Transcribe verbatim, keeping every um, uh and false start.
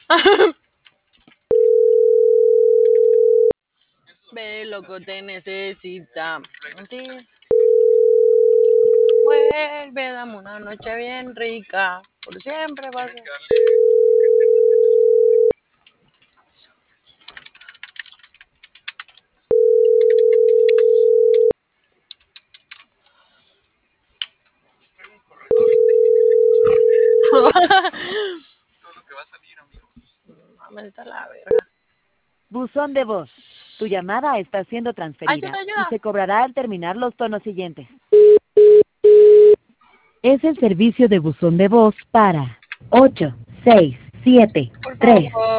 Ve, loco, te necesita. Sí. Vuelve, dame una noche bien rica. Por siempre va a ser. Mames, está la verga. Buzón de voz. Tu llamada está siendo Ay, ¿qué te transferida y ayuda? se cobrará al terminar los tonos siguientes. Es el servicio de buzón de voz para ocho seis siete Por tres favor.